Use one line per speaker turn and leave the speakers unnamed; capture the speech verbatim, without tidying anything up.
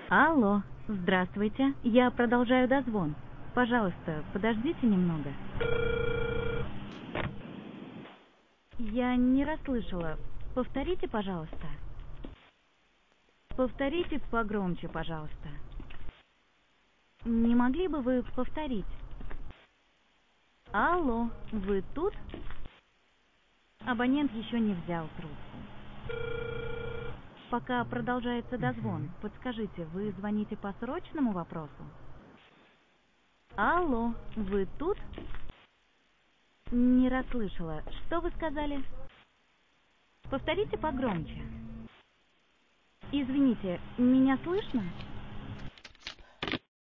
Алло, здравствуйте. Я продолжаю дозвон. Пожалуйста, подождите немного. Я не расслышала. Повторите, пожалуйста. Повторите погромче, пожалуйста. Не могли бы вы повторить? Алло, вы тут? Абонент еще не взял трубку. Пока продолжается дозвон, подскажите, вы звоните по срочному вопросу? Алло, вы тут? Не расслышала. Что вы сказали? Повторите погромче. Извините, меня слышно?